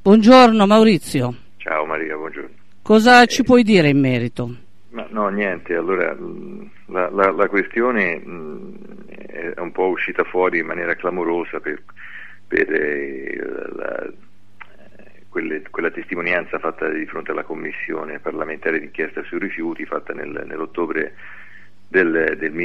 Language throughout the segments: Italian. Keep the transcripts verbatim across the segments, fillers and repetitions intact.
Buongiorno Maurizio. Ciao Maria, buongiorno. Cosa eh, ci puoi dire in merito? Ma no, niente, allora la, la, la questione mh, è un po' uscita fuori in maniera clamorosa per, per eh, la, quelle, quella testimonianza fatta di fronte alla commissione parlamentare d'inchiesta sui rifiuti fatta nel, nell'ottobre del, del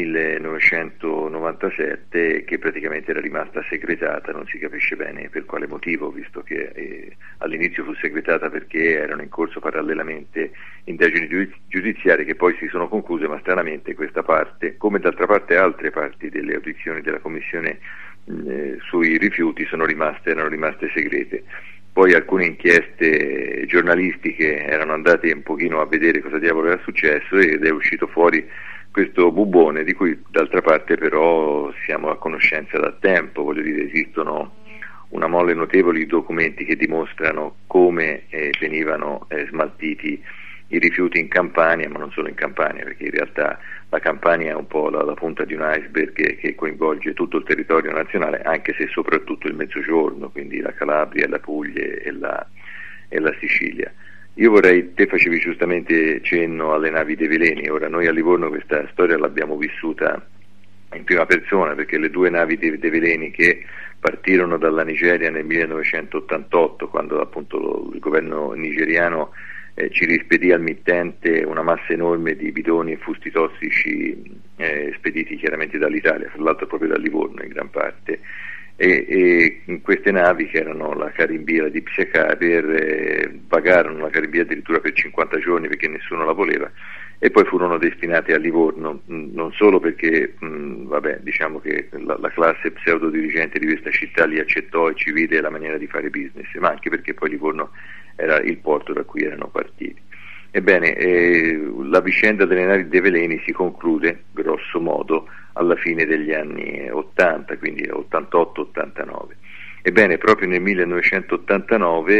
millenovecentonovantasette, che praticamente era rimasta segretata, non si capisce bene per quale motivo, visto che eh, all'inizio fu segretata perché erano in corso parallelamente indagini giudiziarie che poi si sono concluse, ma stranamente questa parte, come d'altra parte altre parti delle audizioni della commissione eh, sui rifiuti, sono rimaste, erano rimaste segrete. Poi alcune inchieste giornalistiche erano andate un pochino a vedere cosa diavolo era successo ed è uscito fuori questo bubbone di cui d'altra parte però siamo a conoscenza da tempo. Voglio dire, esistono una mole notevole di documenti che dimostrano come eh, venivano eh, smaltiti i rifiuti in Campania, ma non solo in Campania, perché in realtà la Campania è un po' la, la punta di un iceberg che, che coinvolge tutto il territorio nazionale, anche se soprattutto il Mezzogiorno, quindi la Calabria, la Puglia e la, e la Sicilia. Io vorrei, te facevi giustamente cenno alle navi dei veleni. Ora noi a Livorno questa storia l'abbiamo vissuta in prima persona, perché le due navi dei, dei veleni che partirono dalla Nigeria nel millenovecentottantotto, quando appunto lo, il governo nigeriano eh, ci rispedì al mittente una massa enorme di bidoni e fusti tossici eh, spediti chiaramente dall'Italia, fra l'altro proprio da Livorno in gran parte. E, e in queste navi, che erano la Carimbia e la Deep Sea Carrier, eh, vagarono la Carimbia addirittura per cinquanta giorni perché nessuno la voleva, e poi furono destinate a Livorno, mh, non solo perché mh, vabbè, diciamo che la, la classe pseudo dirigente di questa città li accettò e ci vide la maniera di fare business, ma anche perché poi Livorno era il porto da cui erano partiti. Ebbene, eh, la vicenda delle navi dei veleni si conclude grosso modo alla fine degli anni ottanta, quindi ottantotto ottantanove. Ebbene, proprio nel millenovecentottantanove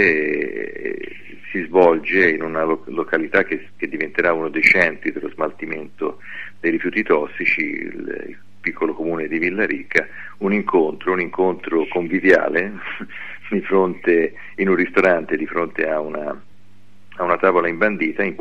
eh, si svolge in una lo- località che, che diventerà uno dei centri dello smaltimento dei rifiuti tossici, il, il piccolo comune di Villaricca, un incontro, un incontro conviviale di fronte, in un ristorante di fronte a una a una tavola imbandita, in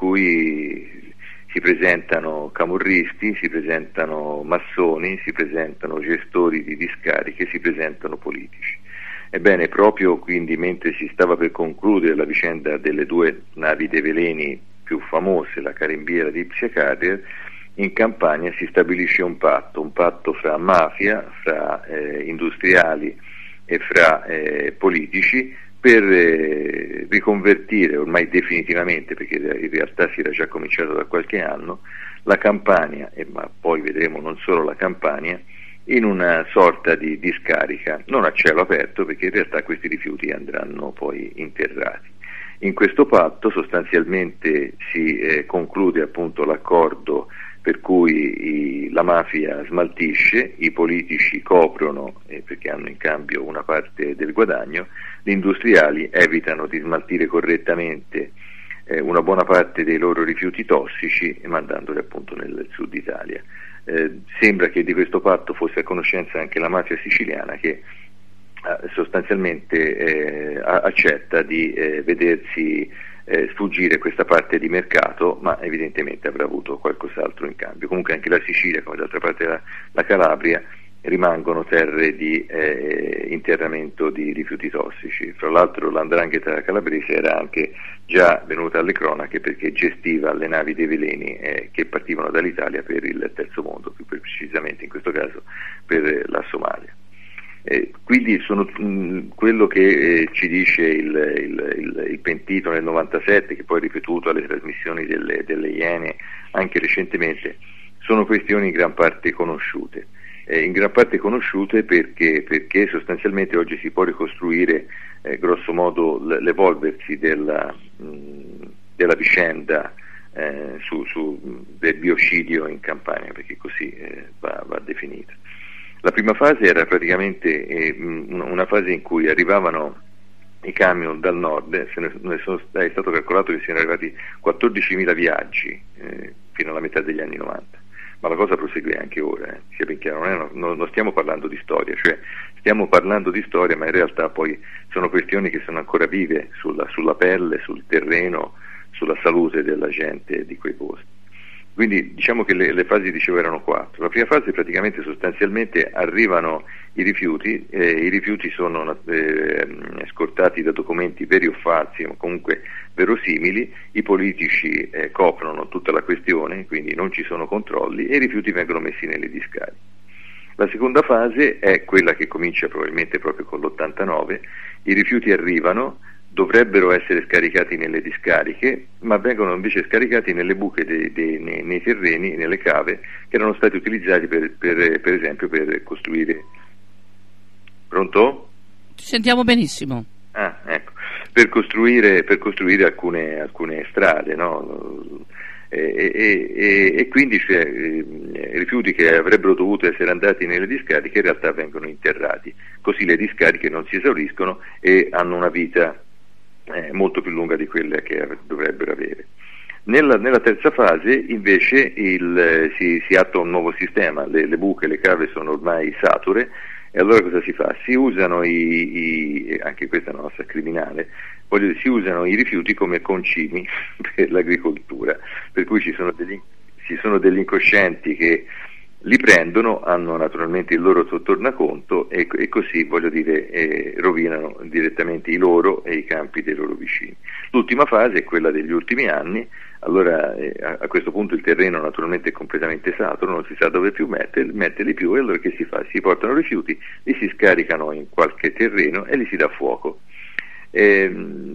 cui si presentano camorristi, si presentano massoni, si presentano gestori di discariche, si presentano politici. Ebbene, proprio quindi mentre si stava per concludere la vicenda delle due navi dei veleni più famose, la Carimbia e la Deep Sea Carrier, in Campania si stabilisce un patto, un patto fra mafia, fra eh, industriali e fra eh, politici, per eh, riconvertire ormai definitivamente, perché in realtà si era già cominciato da qualche anno, la Campania, e ma poi vedremo non solo la Campania, in una sorta di discarica, non a cielo aperto, perché in realtà questi rifiuti andranno poi interrati. In questo patto sostanzialmente si eh, conclude appunto l'accordo per cui i, la mafia smaltisce, i politici coprono eh, perché hanno in cambio una parte del guadagno, gli industriali evitano di smaltire correttamente eh, una buona parte dei loro rifiuti tossici, mandandoli appunto nel sud Italia. Eh, sembra che di questo patto fosse a conoscenza anche la mafia siciliana, che eh, sostanzialmente eh, accetta di eh, vedersi Eh, sfuggire questa parte di mercato, ma evidentemente avrà avuto qualcos'altro in cambio. Comunque anche la Sicilia, come d'altra parte la, la Calabria, rimangono terre di eh, interramento di rifiuti tossici. Fra l'altro l'Andrangheta calabrese era anche già venuta alle cronache perché gestiva le navi dei veleni eh, che partivano dall'Italia per il terzo mondo, più precisamente in questo caso per la Somalia. Eh, quindi sono, mh, quello che eh, ci dice il, il, il, il pentito nel novantasette, che poi è ripetuto alle trasmissioni delle, delle Iene anche recentemente, sono questioni in gran parte conosciute. Eh, in gran parte conosciute perché, perché sostanzialmente oggi si può ricostruire eh, grosso modo l- l'evolversi della, mh, della vicenda eh, su, su, del biocidio in Campania, perché così eh, va, va definita. La prima fase era praticamente eh, una fase in cui arrivavano i camion dal nord, se ne, ne sono, è stato calcolato che siano arrivati quattordicimila viaggi eh, fino alla metà degli anni novanta, ma la cosa prosegue anche ora, eh. sia ben chiaro, non, è una, non, non stiamo parlando di storia, cioè stiamo parlando di storia, ma in realtà poi sono questioni che sono ancora vive sulla, sulla pelle, sul terreno, sulla salute della gente di quei posti. Quindi diciamo che le, le fasi, dicevo, erano quattro. La prima fase praticamente sostanzialmente arrivano i rifiuti, eh, i rifiuti sono eh, scortati da documenti veri o falsi, ma comunque verosimili, i politici eh, coprono tutta la questione, quindi non ci sono controlli e i rifiuti vengono messi nelle discariche. La seconda fase è quella che comincia probabilmente proprio con l'ottantanove, i rifiuti arrivano, dovrebbero essere scaricati nelle discariche, ma vengono invece scaricati nelle buche dei, dei, nei, nei terreni, nelle cave, che erano stati utilizzati per, per, per esempio per costruire. Pronto? Ci sentiamo benissimo. Ah, ecco, per costruire, per costruire alcune, alcune strade, no? E, e, e, e quindi cioè, eh, rifiuti che avrebbero dovuto essere andati nelle discariche in realtà vengono interrati, così le discariche non si esauriscono e hanno una vita Eh, molto più lunga di quella che dovrebbero avere. Nella, nella terza fase invece il, eh, si, si attua un nuovo sistema, le, le buche, le cave sono ormai sature e allora cosa si fa? Si usano i, i anche questa è una nostra criminale, voglio dire, si usano i rifiuti come concimi per l'agricoltura, per cui ci sono degli, ci sono degli incoscienti che li prendono, hanno naturalmente il loro tornaconto e, e così, voglio dire, eh, rovinano direttamente i loro e i campi dei loro vicini. L'ultima fase è quella degli ultimi anni, allora eh, a, a questo punto il terreno naturalmente è completamente saturo, non si sa dove più mettere, metterli più e allora che si fa? Si portano rifiuti, li si scaricano in qualche terreno e li si dà fuoco. Eh,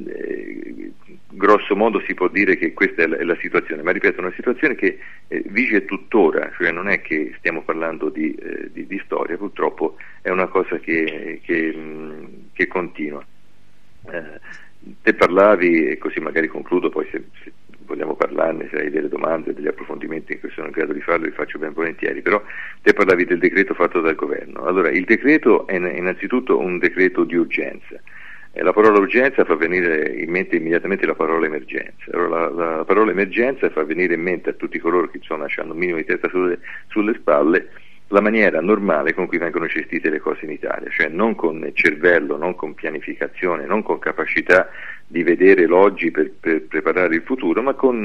eh, grosso modo si può dire che questa è la, è la situazione, ma ripeto, è una situazione che eh, vige tuttora, cioè non è che stiamo parlando di, eh, di, di storia, purtroppo è una cosa che, che, mh, che continua. Eh, te parlavi, e così magari concludo, poi se, se vogliamo parlarne, se hai delle domande, degli approfondimenti che sono in grado di farlo, li faccio ben volentieri, però te parlavi del decreto fatto dal governo. Allora, il decreto è innanzitutto un decreto di urgenza. La parola urgenza fa venire in mente immediatamente la parola emergenza. Allora, la, la parola emergenza fa venire in mente a tutti coloro che insomma hanno un minimo di testa sulle, sulle spalle la maniera normale con cui vengono gestite le cose in Italia, cioè non con cervello, non con pianificazione, non con capacità di vedere l'oggi per, per preparare il futuro, ma con,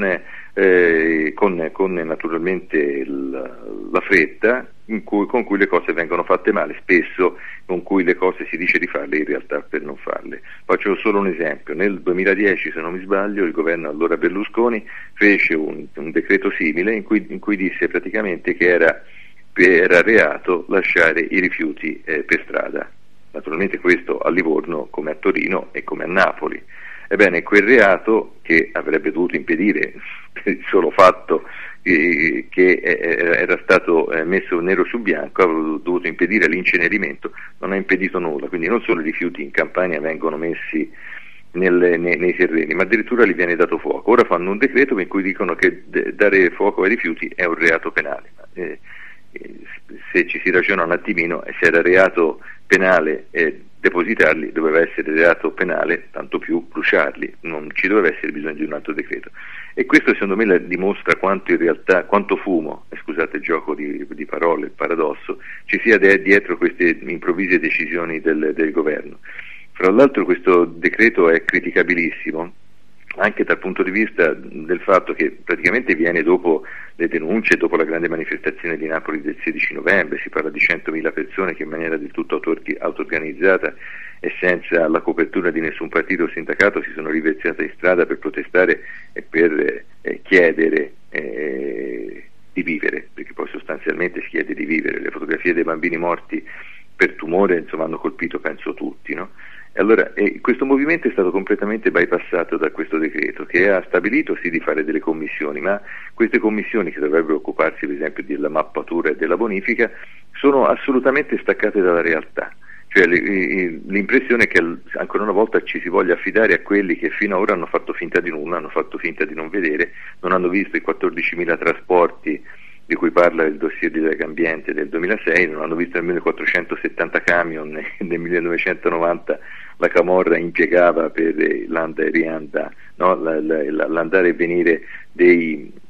eh, con, con naturalmente il, la fretta in cui, con cui le cose vengono fatte male, spesso con cui le cose si dice di farle in realtà per non farle. Faccio solo un esempio: nel duemiladieci, se non mi sbaglio, il governo allora Berlusconi fece un, un decreto simile in cui, in cui disse praticamente che era era reato lasciare i rifiuti eh, per strada. Naturalmente questo a Livorno come a Torino e come a Napoli. Ebbene, quel reato che avrebbe dovuto impedire per il solo fatto eh, che eh, era stato eh, messo nero su bianco, avrebbe dovuto impedire l'incenerimento, non ha impedito nulla, quindi non solo i rifiuti in Campania vengono messi nelle, nei, nei terreni, ma addirittura gli viene dato fuoco. Ora fanno un decreto in cui dicono che d- dare fuoco ai rifiuti è un reato penale. Eh, se ci si ragiona un attimino, se era reato penale eh, depositarli, doveva essere reato penale tanto più bruciarli, non ci doveva essere bisogno di un altro decreto. E questo secondo me la dimostra quanto in realtà, quanto fumo, eh, scusate il gioco di, di parole, il paradosso, ci sia de- dietro queste improvvise decisioni del, del governo. Fra l'altro questo decreto è criticabilissimo anche dal punto di vista del fatto che praticamente viene dopo le denunce, dopo la grande manifestazione di Napoli del sedici novembre, si parla di centomila persone che in maniera del tutto auto-organizzata e senza la copertura di nessun partito o sindacato si sono riversate in strada per protestare e per eh, chiedere eh, di vivere, perché poi sostanzialmente si chiede di vivere. Le fotografie dei bambini morti per tumore insomma hanno colpito penso tutti, no? E allora eh, questo movimento è stato completamente bypassato da questo decreto, che ha stabilito sì di fare delle commissioni, ma queste commissioni che dovrebbero occuparsi per esempio della mappatura e della bonifica sono assolutamente staccate dalla realtà. Cioè l'impressione è che ancora una volta ci si voglia affidare a quelli che fino ad ora hanno fatto finta di nulla, hanno fatto finta di non vedere, non hanno visto i quattordicimila trasporti di cui parla il dossier di Legambiente del duemilasei, non hanno visto nemmeno quattrocentosettanta camion nel millenovecentonovanta la Camorra impiegava per l'anda e rianda, no? l'andare e venire dei,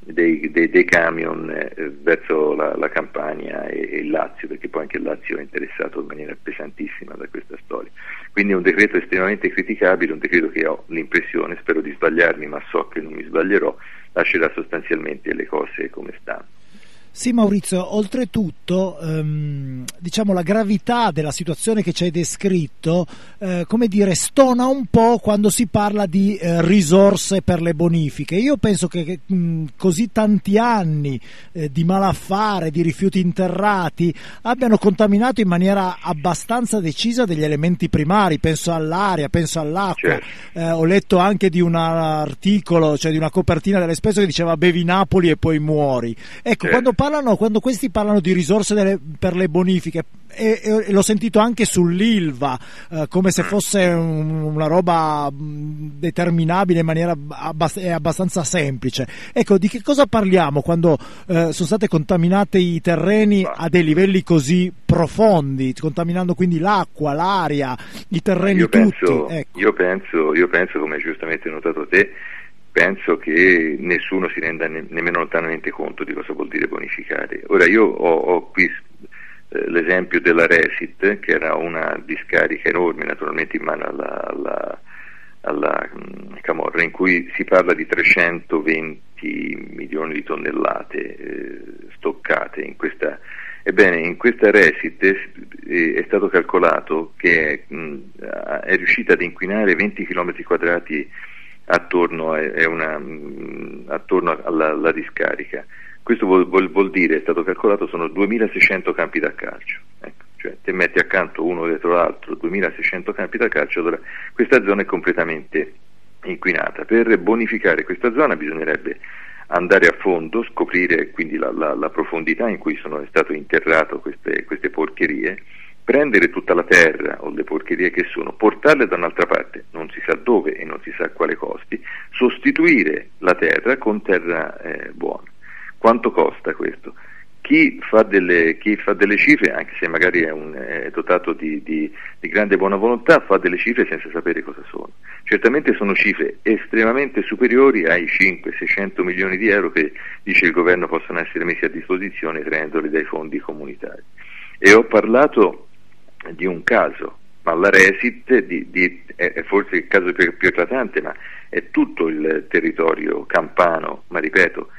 dei, dei, dei camion eh, verso la, la Campania e, e il Lazio, perché poi anche il Lazio è interessato in maniera pesantissima da questa storia. Quindi è un decreto estremamente criticabile, un decreto che ho l'impressione, spero di sbagliarmi, ma so che non mi sbaglierò, lascerà sostanzialmente le cose come stanno. Sì, Maurizio, oltretutto ehm, diciamo la gravità della situazione che ci hai descritto eh, come dire stona un po' quando si parla di eh, risorse per le bonifiche. Io penso che, che mh, così tanti anni eh, di malaffare, di rifiuti interrati abbiano contaminato in maniera abbastanza decisa degli elementi primari, penso all'aria, penso all'acqua. Certo. Eh, ho letto anche di un articolo, cioè di una copertina dell'Espresso che diceva bevi Napoli e poi muori. Ecco, Certo. quando parlano, quando questi parlano di risorse delle, per le bonifiche, e, e l'ho sentito anche sull'Ilva, eh, come se fosse un, una roba mh, determinabile in maniera abbast- abbastanza semplice. Ecco, di che cosa parliamo quando eh, sono state contaminate i terreni a dei livelli così profondi, contaminando quindi l'acqua, l'aria, i terreni io tutti? Penso, ecco. io, penso, io penso, come giustamente hai notato te, penso che nessuno si renda ne- nemmeno lontanamente conto di cosa vuol dire bonificare. Ora io ho, ho qui eh, l'esempio della Resit, che era una discarica enorme, naturalmente in mano alla, alla, alla mh, Camorra, in cui si parla di trecentoventi milioni di tonnellate eh, stoccate in questa. Ebbene, in questa Resit eh, è stato calcolato che mh, è riuscita ad inquinare venti chilometri quadrati attorno, è una, mh, attorno alla, alla discarica. Questo vuol, vuol, vuol dire, è stato calcolato, sono duemilaseicento campi da calcio, ecco, cioè te metti accanto uno dietro l'altro duemilaseicento campi da calcio, allora questa zona è completamente inquinata. Per bonificare questa zona bisognerebbe andare a fondo, scoprire quindi la, la, la profondità in cui sono stato interrato queste, queste porcherie, prendere tutta la terra o le porcherie che sono, portarle da un'altra parte, non si sa dove e non si sa a quale costi, sostituire la terra con terra eh, buona. Quanto costa questo? Chi fa delle, chi fa delle cifre, anche se magari è, un, è dotato di, di, di grande buona volontà, fa delle cifre senza sapere cosa sono. Certamente sono cifre estremamente superiori ai cinquecento seicento milioni di euro che dice il governo possono essere messi a disposizione traendoli dai fondi comunitari. E ho parlato di un caso, ma la Resit di, di, è forse il caso più, più eclatante, ma è tutto il territorio campano, ma ripeto,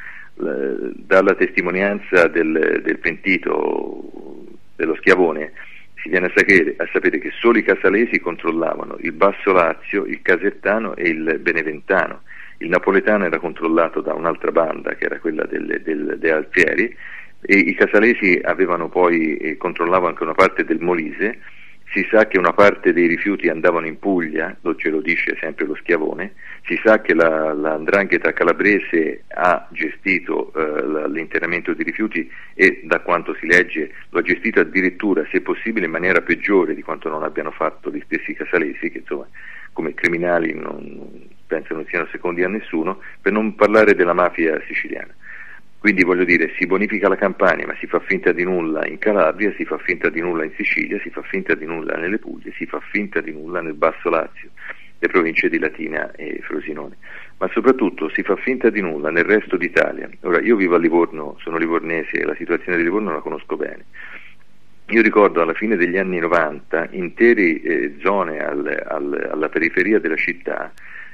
l- dalla testimonianza del, del pentito dello Schiavone si viene a sapere, a sapere che solo i casalesi controllavano il Basso Lazio, il Casertano e il Beneventano. Il napoletano era controllato da un'altra banda che era quella del, del, dei Alfieri, e i casalesi avevano poi eh, controllavano anche una parte del Molise. Si sa che una parte dei rifiuti andavano in Puglia, lo ce lo dice sempre lo Schiavone. Si sa che la, la 'ndrangheta calabrese ha gestito eh, l'interramento di rifiuti e, da quanto si legge, lo ha gestito addirittura, se possibile, in maniera peggiore di quanto non abbiano fatto gli stessi casalesi, che insomma come criminali non, penso non siano secondi a nessuno, per non parlare della mafia siciliana. Quindi voglio dire, si bonifica la Campania, ma si fa finta di nulla in Calabria, si fa finta di nulla in Sicilia, si fa finta di nulla nelle Puglie, si fa finta di nulla nel Basso Lazio, le province di Latina e Frosinone, ma soprattutto si fa finta di nulla nel resto d'Italia. Ora, io vivo a Livorno, sono livornese e la situazione di Livorno la conosco bene. Io ricordo alla fine degli anni novanta intere eh, zone al, al, alla periferia della città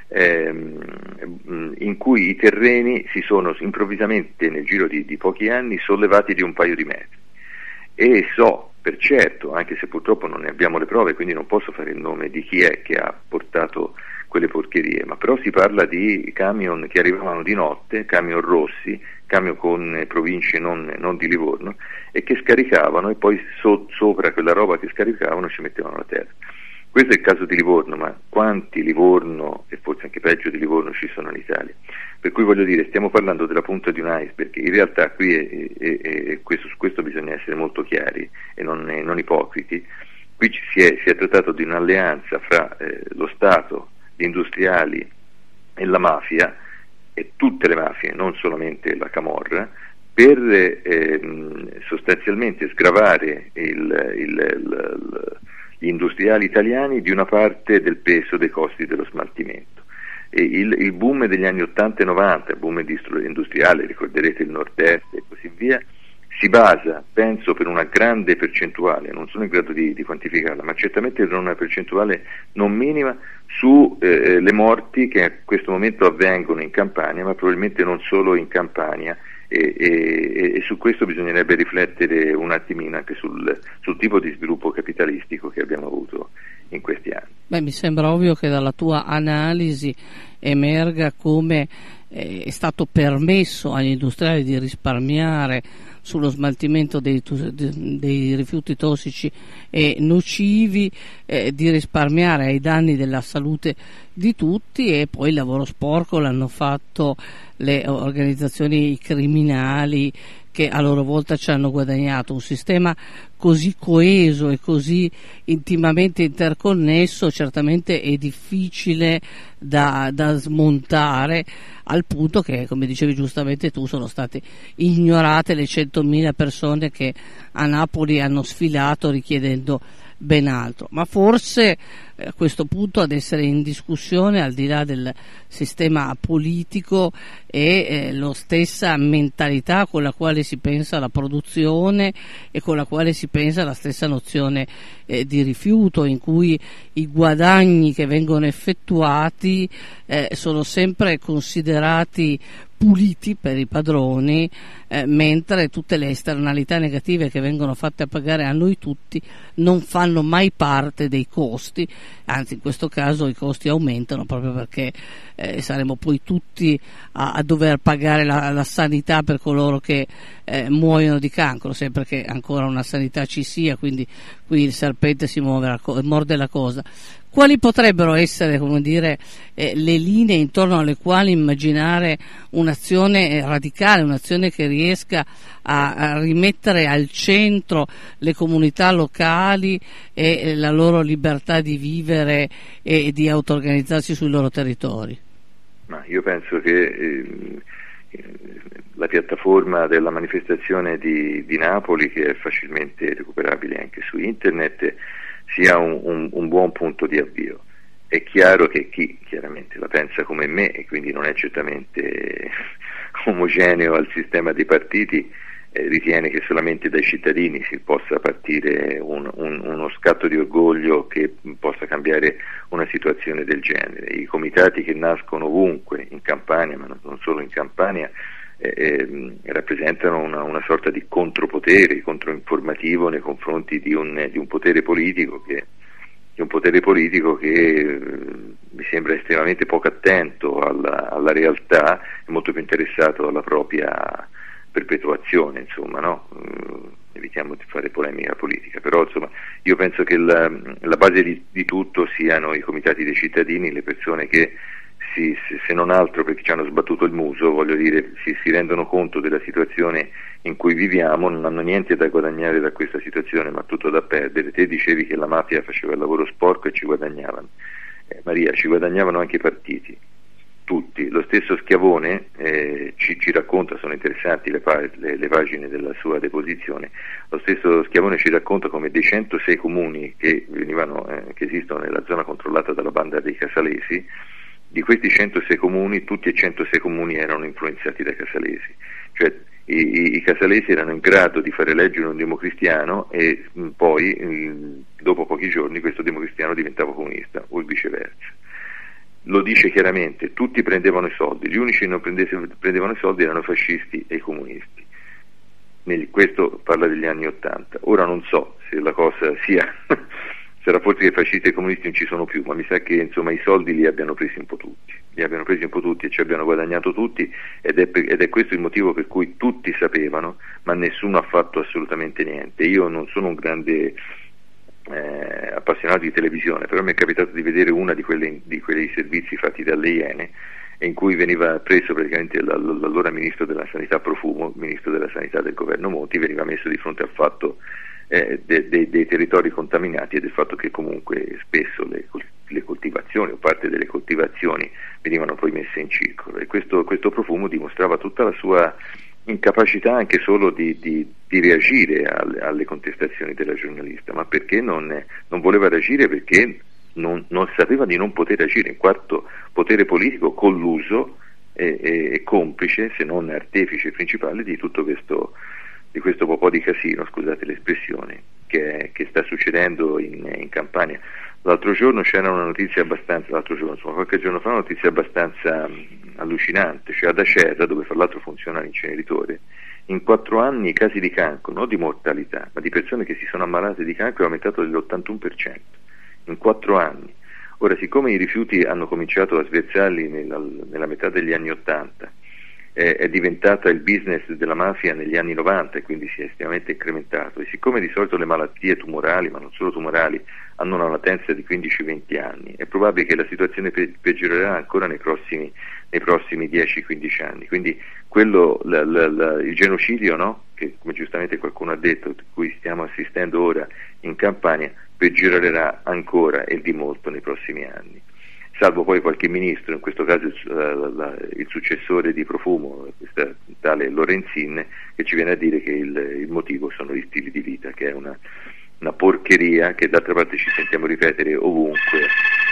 Ehm, in cui i terreni si sono improvvisamente nel giro di, di pochi anni sollevati di un paio di metri, e so per certo, anche se purtroppo non ne abbiamo le prove, quindi non posso fare il nome di chi è che ha portato quelle porcherie, ma però si parla di camion che arrivavano di notte, camion rossi, camion con eh, province non, non di Livorno, e che scaricavano e poi so, sopra quella roba che scaricavano ci mettevano la terra. Questo è il caso di Livorno, ma quanti Livorno, e forse anche peggio di Livorno, ci sono in Italia? Per cui voglio dire, stiamo parlando della punta di un iceberg, in realtà qui è, è, è, questo, su questo bisogna essere molto chiari e non, eh, non ipocriti. Qui ci si, è, si è trattato di un'alleanza fra eh, lo Stato, gli industriali e la mafia, e tutte le mafie, non solamente la Camorra, per eh, sostanzialmente sgravare il, il, il, gli industriali italiani di una parte del peso dei costi dello smaltimento. E il, il boom degli anni ottanta e novanta, il boom industriale, ricorderete il nord-est e così via, si basa, penso, per una grande percentuale, non sono in grado di, di quantificarla, ma certamente per una percentuale non minima, su eh, le morti che a questo momento avvengono in Campania, ma probabilmente non solo in Campania, e, e, e su questo bisognerebbe riflettere un attimino anche sul, sul tipo di sviluppo capitalistico che abbiamo avuto in questi anni. Beh, mi sembra ovvio che dalla tua analisi emerga come eh, è stato permesso agli industriali di risparmiare sullo smaltimento dei, dei rifiuti tossici e nocivi, eh, di risparmiare ai danni della salute di tutti, e poi il lavoro sporco l'hanno fatto le organizzazioni criminali che a loro volta ci hanno guadagnato. Un sistema così coeso e così intimamente interconnesso certamente è difficile da, da smontare, al punto che, come dicevi giustamente tu, sono state ignorate le centomila persone che a Napoli hanno sfilato richiedendo ben altro. Ma forse a questo punto ad essere in discussione, al di là del sistema politico, è eh, la stessa mentalità con la quale si pensa alla produzione e con la quale si pensa la stessa nozione eh, di rifiuto, in cui i guadagni che vengono effettuati eh, sono sempre considerati puliti per i padroni, eh, mentre tutte le esternalità negative che vengono fatte a pagare a noi tutti non fanno mai parte dei costi, anzi in questo caso i costi aumentano proprio perché eh, saremo poi tutti a, a dover pagare la, la sanità per coloro che eh, muoiono di cancro, sempre che ancora una sanità ci sia, quindi qui il serpente si muove la co- morde la cosa. Quali potrebbero essere, come dire, eh, le linee intorno alle quali immaginare un'azione radicale, un'azione che riesca a, a rimettere al centro le comunità locali e, e la loro libertà di vivere e, e di auto-organizzarsi sui loro territori? Ma io penso che eh, la piattaforma della manifestazione di, di Napoli, che è facilmente recuperabile anche su internet, sia un, un, un buon punto di avvio. È chiaro che chi chiaramente la pensa come me e quindi non è certamente omogeneo al sistema dei partiti, eh, ritiene che solamente dai cittadini si possa partire un, un, uno scatto di orgoglio che possa cambiare una situazione del genere. I comitati che nascono ovunque in Campania, ma non solo in Campania, Eh, eh, rappresentano una, una sorta di contropotere, controinformativo nei confronti di un, di un potere politico che, di un potere politico che eh, mi sembra estremamente poco attento alla, alla realtà e molto più interessato alla propria perpetuazione, insomma, no? Eh, evitiamo di fare polemica politica, però insomma io penso che la, la base di, di tutto siano i comitati dei cittadini, le persone che Si, se non altro perché ci hanno sbattuto il muso, voglio dire, si, si rendono conto della situazione in cui viviamo, non hanno niente da guadagnare da questa situazione, ma tutto da perdere. Te dicevi che la mafia faceva il lavoro sporco e ci guadagnavano. Eh, Maria, ci guadagnavano anche i partiti, tutti. Lo stesso Schiavone eh, ci, ci racconta, sono interessanti le, le, le pagine della sua deposizione, lo stesso Schiavone ci racconta come dei centosei comuni che, venivano, eh, che esistono nella zona controllata dalla banda dei Casalesi, di questi centosei comuni, tutti e centosei comuni erano influenzati dai Casalesi, cioè i, i, i Casalesi erano in grado di far eleggere un democristiano e mh, poi mh, dopo pochi giorni questo democristiano diventava comunista o viceversa. Lo dice chiaramente, tutti prendevano i soldi, gli unici che non prendevano i soldi erano i fascisti e i comunisti. Nel, questo parla degli anni Ottanta. Ora non so se la cosa sia sarà forse che i fascisti e i comunisti non ci sono più, ma mi sa che insomma i soldi li abbiano presi un po' tutti, li abbiano presi un po' tutti e ci abbiano guadagnato tutti, ed è, per, ed è questo il motivo per cui tutti sapevano, ma nessuno ha fatto assolutamente niente. Io non sono un grande eh, appassionato di televisione, però mi è capitato di vedere una di, quelle, di quei servizi fatti dalle Iene, in cui veniva preso praticamente l'allora ministro della sanità Profumo, ministro della sanità del governo Monti, veniva messo di fronte al fatto Eh, de, de, dei territori contaminati e del fatto che comunque spesso le, le coltivazioni o parte delle coltivazioni venivano poi messe in circolo, e questo, questo Profumo dimostrava tutta la sua incapacità anche solo di, di, di reagire alle, alle contestazioni della giornalista, ma perché non, non voleva reagire? Perché non, non sapeva di non poter agire, in quanto potere politico colluso e, e, e complice, se non artefice principale di tutto questo, di questo po' di casino, scusate l'espressione, che, che sta succedendo in, in Campania. L'altro giorno c'era una notizia abbastanza, l'altro giorno, insomma, qualche giorno fa, una notizia abbastanza mh, allucinante, cioè ad Acerra, dove fra l'altro funziona l'inceneritore, in quattro anni i casi di cancro, non di mortalità, ma di persone che si sono ammalate di cancro è aumentato dell'ottantuno per cento, in quattro anni. Ora, siccome i rifiuti hanno cominciato a sversarli nella, nella metà degli anni ottanta, eh, è diventata il business della mafia negli anni novanta e quindi si è estremamente incrementato, e siccome di solito le malattie tumorali, ma non solo tumorali, hanno una latenza di quindici venti anni, è probabile che la situazione pe- peggiorerà ancora nei prossimi, nei prossimi dieci quindici anni. Quindi quello, la, la, la, il genocidio, no? Che come giustamente qualcuno ha detto, di cui stiamo assistendo ora in Campania, peggiorerà ancora e di molto nei prossimi anni, salvo poi qualche ministro, in questo caso il, la, la, il successore di Profumo, questa tale Lorenzin, che ci viene a dire che il, il motivo sono gli stili di vita, che è una, una porcheria che d'altra parte ci sentiamo ripetere ovunque.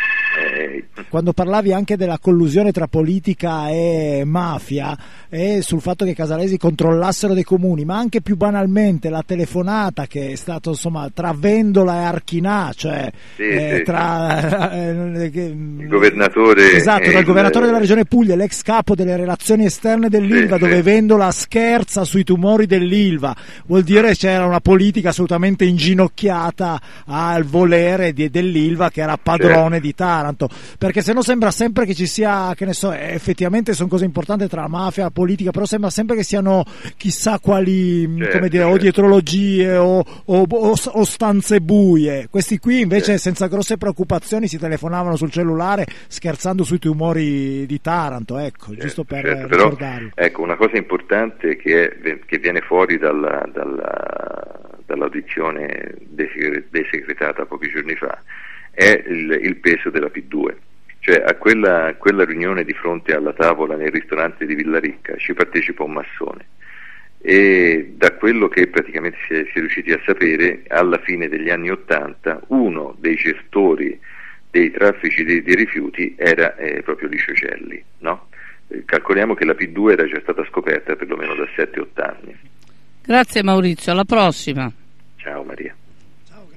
Eh, Quando parlavi anche della collusione tra politica e mafia e sul fatto che Casalesi controllassero dei comuni, ma anche più banalmente la telefonata che è stato, insomma, tra Vendola e Archinà, cioè sì, eh, sì, tra sì. Eh, il governatore, esatto, tra il governatore il... della regione Puglia, l'ex capo delle relazioni esterne dell'Ilva, sì, dove sì. Vendola scherza sui tumori dell'Ilva, vuol dire che c'era una politica assolutamente inginocchiata al volere di, dell'Ilva, che era padrone, certo, di Taranto. Perché se no sembra sempre che ci sia, che ne so, effettivamente sono cose importanti tra la mafia e la politica, però sembra sempre che siano chissà quali, certo, come dire, certo, o dietrologie o, o, o, o stanze buie. Questi qui invece, certo, senza grosse preoccupazioni si telefonavano sul cellulare scherzando sui tumori di Taranto, ecco, certo, giusto per certo, ricordarlo. Però, ecco, una cosa importante che, è, che viene fuori dalla, dalla, dall'audizione desecretata pochi giorni fa è il, il peso della P due, cioè a quella, a quella riunione di fronte alla tavola nel ristorante di Villaricca ci partecipa un massone, e da quello che praticamente si è, si è riusciti a sapere, alla fine degli anni Ottanta uno dei gestori dei traffici di, di rifiuti era eh, proprio Licio Gelli, no? Eh, calcoliamo che la P due era già stata scoperta perlomeno da sette otto anni. Grazie Maurizio, alla prossima.